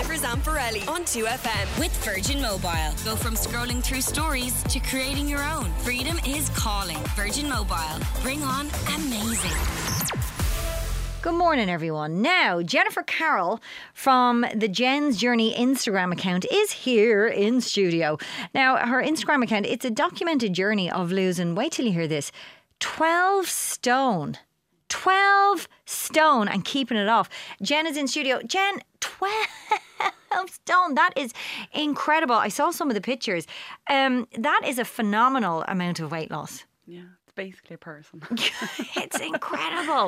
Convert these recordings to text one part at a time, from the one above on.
Evers and Pirelli on 2FM. With Virgin Mobile. Go from scrolling through stories to creating your own. Freedom is calling. Virgin Mobile. Bring on amazing. Good morning, everyone. Now, Jennifer Carroll from the Jen's Journey Instagram account is here in studio. Now, her Instagram account, it's a documented journey of losing, wait till you hear this, 12 stone. 12 stone and keeping it off. Jen is in studio. Jen, 12 stone. That is incredible. I saw some of the pictures. That is a phenomenal amount of weight loss. Yeah, it's basically a person. It's incredible.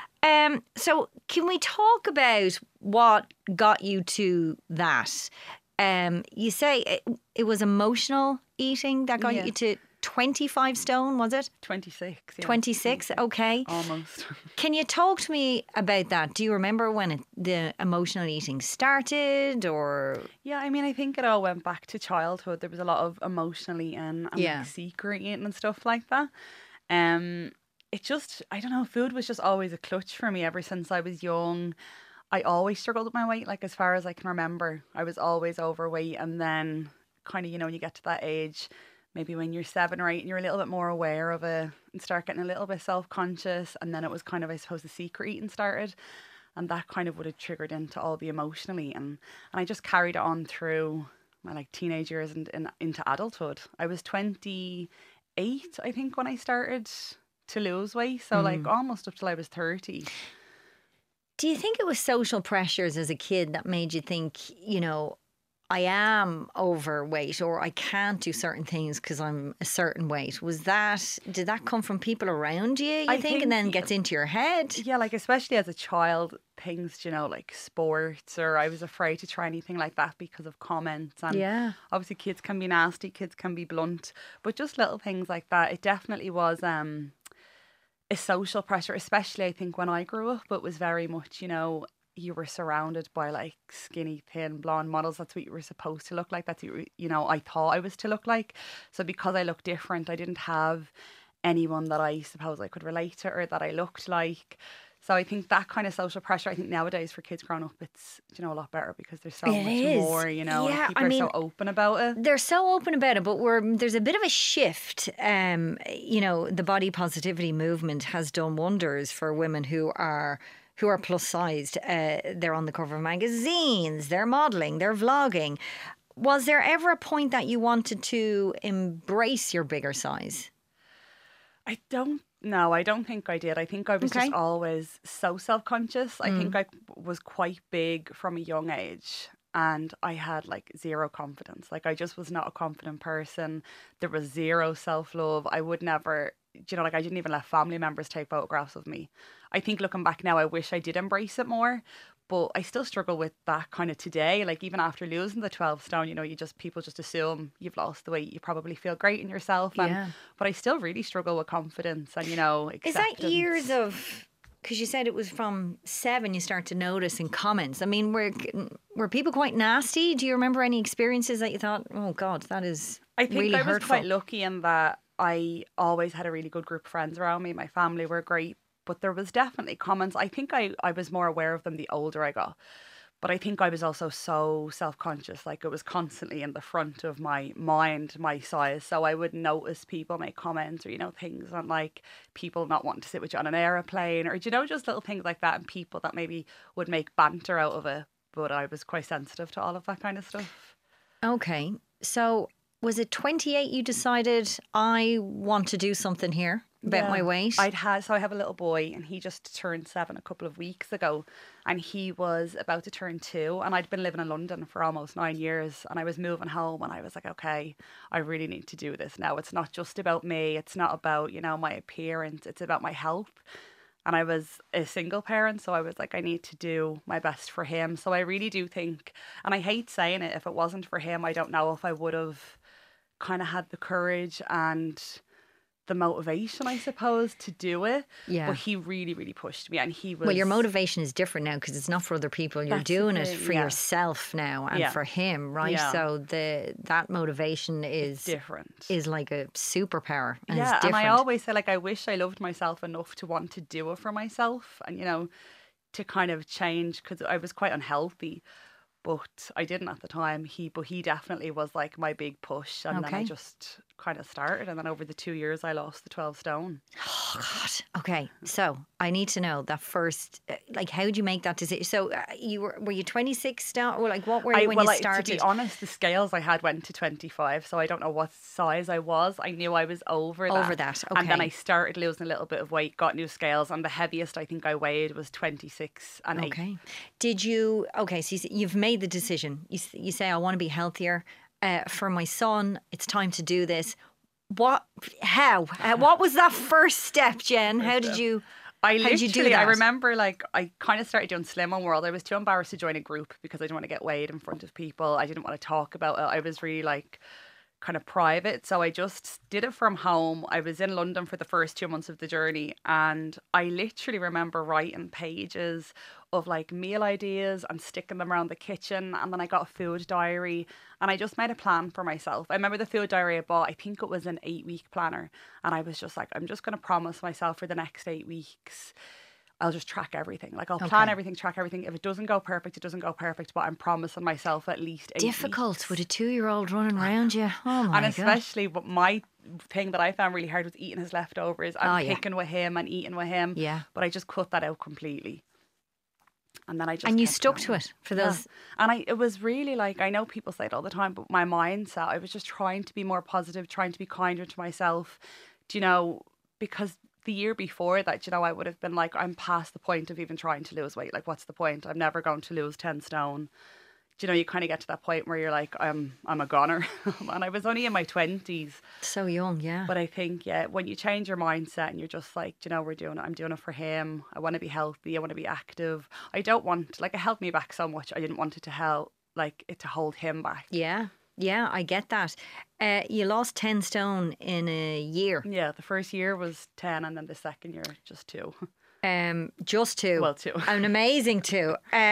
So can we talk about what got you to that? You say it was emotional eating that got you to 25 stone, was it? 26. Yeah. 26, okay. Almost. Can you talk to me about that? Do you remember when the emotional eating started or? Yeah, I mean, I think it all went back to childhood. There was a lot of emotional eating and like secret eating and stuff like that. It just, I don't know, food was just always a clutch for me ever since I was young. I always struggled with my weight, like as far as I can remember. I was always overweight, and then kind of, you know, when you get to that age, maybe when you're 7 or 8 and you're a little bit more aware of it and start getting a little bit self-conscious, and then it was kind of, I suppose, the secret eating started, and that kind of would have triggered into all the emotional eating, and I just carried it on through my like teenage years and into adulthood. I was 28, I think, when I started to lose weight, so like almost up till I was 30. Do you think it was social pressures as a kid that made you think, you know, I am overweight or I can't do certain things because I'm a certain weight? Did that come from people around you, I think, and then gets into your head? Yeah, like especially as a child, things, you know, like sports, or I was afraid to try anything like that because of comments. And obviously kids can be nasty, kids can be blunt, but just little things like that. It definitely was a social pressure, especially I think when I grew up. It was very much, you know, you were surrounded by like skinny, thin, blonde models. That's what you were supposed to look like. That's what, you know, I thought I was to look like. So because I looked different, I didn't have anyone that I suppose I could relate to or that I looked like. So I think that kind of social pressure, I think nowadays for kids growing up, it's, you know, a lot better because there's so much more, you know, and people are so open about it. They're so open about it, but there's a bit of a shift. You know, the body positivity movement has done wonders for women who are plus sized. They're on the cover of magazines, they're modelling, they're vlogging. Was there ever a point that you wanted to embrace your bigger size? I don't think I did. I think I was just always so self-conscious. I think I was quite big from a young age, and I had like zero confidence. Like I just was not a confident person. There was zero self-love. I would never, you know, like I didn't even let family members take photographs of me. I think looking back now, I wish I did embrace it more, but I still struggle with that kind of today. Like even after losing the 12 stone, you know, people just assume you've lost the weight. You probably feel great in yourself. But I still really struggle with confidence and, you know, acceptance. Is that years of, because you said it was from 7 you start to notice in comments. I mean, were people quite nasty? Do you remember any experiences that you thought, oh God, that is really hurtful? I think I was quite lucky in that I always had a really good group of friends around me. My family were great. But there was definitely comments. I think I was more aware of them the older I got. But I think I was also so self-conscious. Like it was constantly in the front of my mind, my size. So I would notice people make comments or, you know, things on like people not wanting to sit with you on an aeroplane or, you know, just little things like that. And people that maybe would make banter out of it. But I was quite sensitive to all of that kind of stuff. Okay. So was it 28 you decided I want to do something here? About my weight? I have a little boy and he just turned 7 a couple of weeks ago, and he was about to turn 2, and I'd been living in London for almost 9 years, and I was moving home, and I was like, okay, I really need to do this now. It's not just about me. It's not about, you know, my appearance. It's about my health. And I was a single parent, so I was like, I need to do my best for him. So I really do think, and I hate saying it, if it wasn't for him, I don't know if I would have kind of had the courage and the motivation, I suppose, to do it. Yeah. But he really, really pushed me, and he was... Well, your motivation is different now because it's not for other people. You're doing it for yourself now and for him, right? Yeah. So that motivation is different. Is like a superpower. And yeah, it's different. And I always say, like, I wish I loved myself enough to want to do it for myself, and, you know, to kind of change, because I was quite unhealthy. But I didn't at the time. He definitely was like my big push, and then I just kind of started, and then over the 2 years I lost the 12 stone. Oh God. Okay, so I need to know that first. Like, how did you make that decision? So were you 26 stone, or like what were you when you started? To be honest, the scales I had went to 25, so I don't know what size I was. I knew I was over that. Over that, okay. And then I started losing a little bit of weight, got new scales, and the heaviest I think I weighed was 26 and 8. Okay. Did you? Okay, so you've made the decision. You say, I want to be healthier. For my son, it's time to do this. What? How? What was that first step, Jen? How did you? I remember like I kind of started doing Slim on World. I was too embarrassed to join a group because I didn't want to get weighed in front of people. I didn't want to talk about it. I was really like kind of private. So I just did it from home. I was in London for the first 2 months of the journey, and I literally remember writing pages of like meal ideas and sticking them around the kitchen. And then I got a food diary, and I just made a plan for myself. I remember the food diary I bought, I think it was an 8-week planner. And I was just like, I'm just going to promise myself for the next 8 weeks, I'll just track everything. Like I'll plan everything, track everything. If it doesn't go perfect, it doesn't go perfect. But I'm promising myself at least 8 Difficult weeks. with a 2-year-old running around you. Oh my God. And especially, but my thing that I found really hard was eating his leftovers. I'm picking with him and eating with him. Yeah. But I just cut that out completely. And then I just and you stuck to it for those. And it was really like, I know people say it all the time, but my mindset, I was just trying to be more positive, trying to be kinder to myself, you know, because the year before that, you know, I would have been like, I'm past the point of even trying to lose weight. Like, what's the point? I'm never going to lose 10 stone. Do you know, you kind of get to that point where you're like, I'm a goner. And I was only in my 20s. So young, yeah. But I think, when you change your mindset and you're just like, you know, I'm doing it for him. I want to be healthy. I want to be active. I don't want, like, it held me back so much. I didn't want it to hold him back. Yeah. Yeah, I get that. You lost 10 stone in a year. Yeah, the first year was 10, and then the second year, just 2. Just 2. Well, 2. An amazing 2.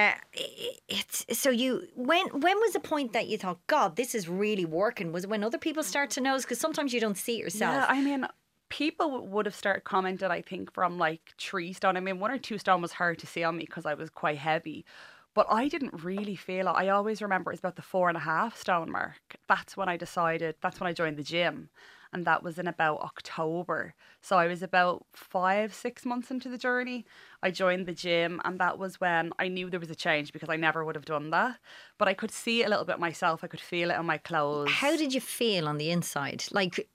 So when was the point that you thought, God, this is really working? Was it when other people start to notice? Because sometimes you don't see it yourself. Yeah, I mean, people would have started commenting, I think, from like 3 stone. I mean, 1 or 2 stone was hard to see on me because I was quite heavy. But I didn't really feel it. I always remember it was about the 4.5 stone mark. That's when I joined the gym. And that was in about October. So I was about 5-6 months into the journey. I joined the gym, and that was when I knew there was a change, because I never would have done that. But I could see it a little bit myself. I could feel it on my clothes. How did you feel on the inside? Like,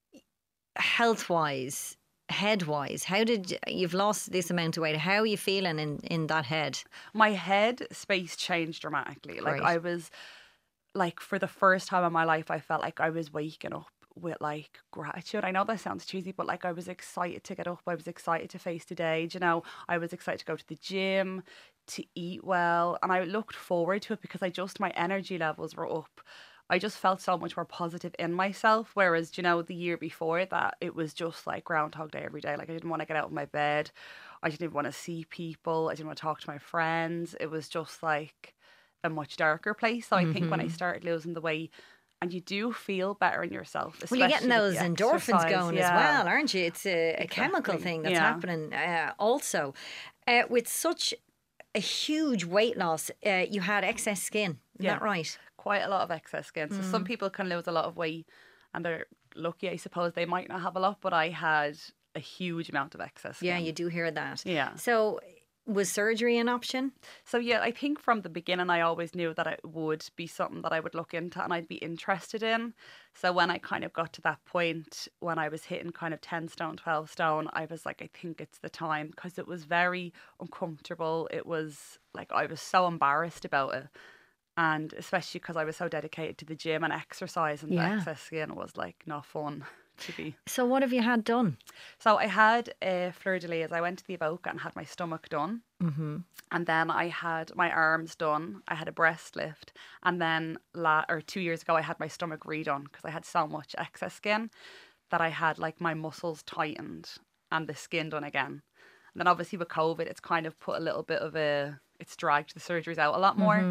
health-wise, head-wise, you've lost this amount of weight. How are you feeling in that head? My head space changed dramatically. Like, I was, like, for the first time in my life, I felt like I was waking up with like gratitude. I know that sounds cheesy, but like I was excited to get up. I was excited to face the day. You know, I was excited to go to the gym, to eat well, and I looked forward to it because my energy levels were up. I just felt so much more positive in myself. Whereas, you know, the year before that, it was just like Groundhog Day every day. Like, I didn't want to get out of my bed. I didn't even want to see people. I didn't want to talk to my friends. It was just like a much darker place. So I think when I started losing the weight, and you do feel better in yourself. Well, you're getting those endorphins going as well, aren't you? It's a chemical thing that's happening also. With such a huge weight loss, you had excess skin. Is that right? Quite a lot of excess skin. So some people can lose a lot of weight and they're lucky, I suppose. They might not have a lot, but I had a huge amount of excess skin. Yeah, you do hear that. Yeah. So was surgery an option? So yeah, I think from the beginning I always knew that it would be something that I would look into and I'd be interested in. So when I kind of got to that point, when I was hitting kind of 10 stone, 12 stone, I was like, I think it's the time, because it was very uncomfortable. It was like, I was so embarrassed about it. And especially because I was so dedicated to the gym and exercise, and the excess skin was like not fun to be. So what have you had done? So I had a fleur-de-lis. I went to the Evoca and had my stomach done. Mm-hmm. And then I had my arms done. I had a breast lift. And then 2 years ago, I had my stomach redone because I had so much excess skin that I had like my muscles tightened and the skin done again. And then obviously with COVID, it's kind of put a little bit of it's dragged the surgeries out a lot more. Mm-hmm.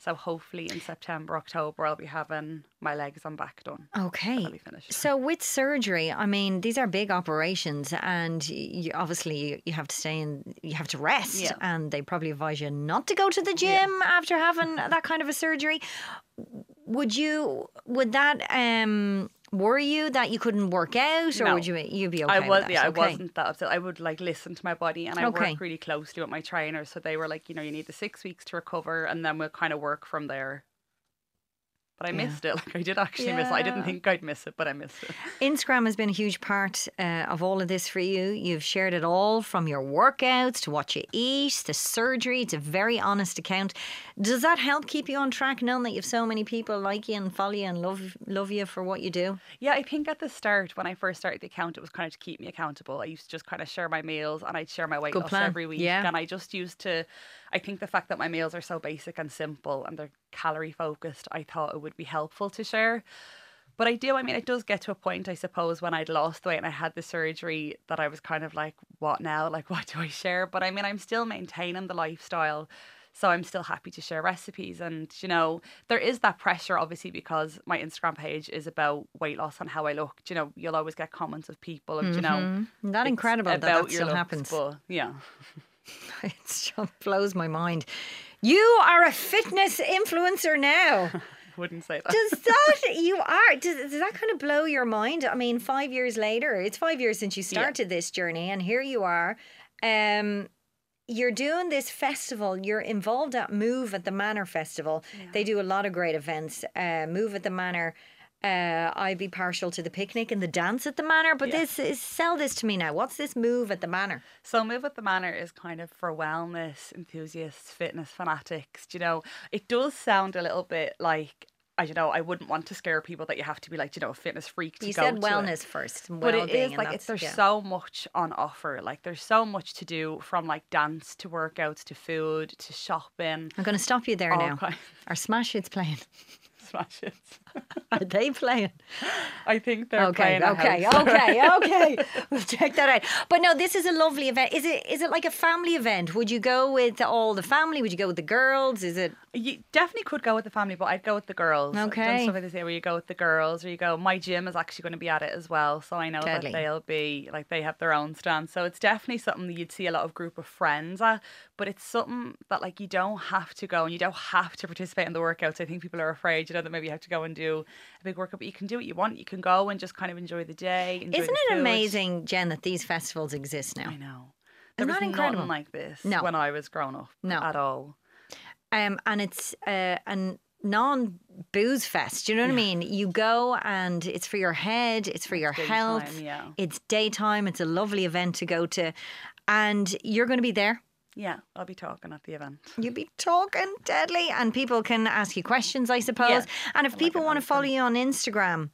So hopefully in September, October, I'll be having my legs and back done. Okay. I'll be finished. So with surgery, I mean, these are big operations, and obviously you have to stay in, you have to rest, and they probably advise you not to go to the gym after having that kind of a surgery. Would that worry you that you couldn't work out, or would you be okay? I wasn't that upset. I would like listen to my body, and I work really closely with my trainer. So they were like, you need the 6 weeks to recover, and then we'll kind of work from there. But I missed it. Like I did actually miss it. I didn't think I'd miss it, but I missed it. Instagram has been a huge part of all of this for you. You've shared it all, from your workouts to what you eat, the surgery. It's a very honest account. Does that help keep you on track, knowing that you have so many people like you and follow you and love you for what you do? Yeah, I think at the start, when I first started the account, it was kind of to keep me accountable. I used to just kind of share my meals, and I'd share my weight loss every week. Yeah. And I just used to, I think the fact that my meals are so basic and simple and they're calorie focused, I thought it would be helpful to share. But it does get to a point, I suppose, when I'd lost the weight and I had the surgery, that I was kind of like, what now? Like, what do I share? But I'm still maintaining the lifestyle. So I'm still happy to share recipes. And, there is that pressure, obviously, because my Instagram page is about weight loss and how I look. You'll always get comments of people of, That incredible that still happens. But, yeah. It just blows my mind. You are a fitness influencer now. Wouldn't say that. Does that kind of blow your mind? 5 years later, it's 5 years since you started this journey, and here you are. You're doing this festival. You're involved at Move at the Manor Festival. Yeah. They do a lot of great events. Move at the Manor. I'd be partial to the picnic and the dance at the Manor, but sell this to me now. What's this Move at the Manor? So Move at the Manor is kind of for wellness enthusiasts, fitness fanatics. It does sound a little bit like, I wouldn't want to scare people that you have to be like, a fitness freak to go to it. You said wellness first. But it is like, there's so much on offer. Like there's so much to do, from like dance to workouts to food to shopping. I'm going to stop you there now. Are Smash Hits playing? Smash Hits. Are they playing? I think they're playing. Okay. We'll check that out. But no, this is a lovely event. Is it like a family event? Would you go with all the family? Would you go with the girls? You definitely could go with the family, but I'd go with the girls. Okay. I've done stuff like this, where you go with the girls, or you go. My gym is actually going to be at it as well, so I know that they'll be like, they have their own stand. So it's definitely something that you'd see a lot of group of friends at. But it's something that like you don't have to go, and you don't have to participate in the workouts. I think people are afraid, that maybe you have to go and do a big workout, but you can do what you want. You can go and just kind of enjoy the day. Isn't it amazing, Jen, that these festivals exist now? I know. Isn't that incredible? Nothing like this when I was growing up. No. At all. And it's a non-booze fest. Do you know what I mean? You go and it's for your head, it's for your health. It's daytime. It's a lovely event to go to. And you're going to be there. Yeah, I'll be talking at the event. You'll be talking, deadly. And people can ask you questions, I suppose. Yeah, and if people want to follow you on Instagram,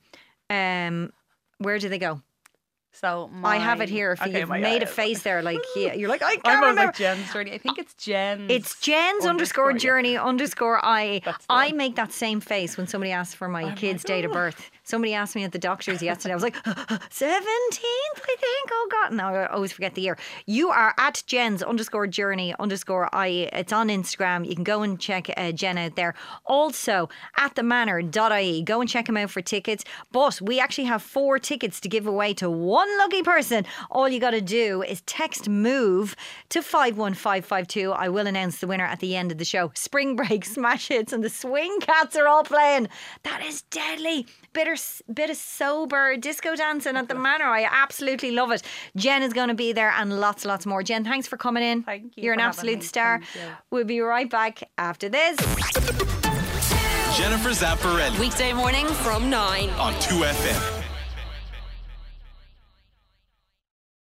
where do they go? So I have it here. If you've made a face there, like you're like, I can't remember. Like Jen's Journey. I think it's Jen's. It's Jen's _ journey _ I make that same face when somebody asks for my kid's date of birth. Somebody asked me at the doctor's yesterday. I was like, 17th, I think. Oh God, no, I always forget the year. You are at Jen's _ journey _ It's on Instagram. You can go and check Jen out there. Also at themanor.ie. Go and check him out for tickets. But we actually have 4 tickets to give away to one lucky person. All you got to do is text MOVE to 51552. I will announce the winner at the end of the show. Spring Break, Smash Hits and the Swing Cats are all playing. That is deadly. Bit of sober disco dancing at the Manor. I absolutely love it. Jen is going to be there, and lots more. Jen, thanks for coming in. Thank you. You're an absolute star. We'll be right back after this. Jennifer Zamparelli. Weekday morning from 9 on 2FM.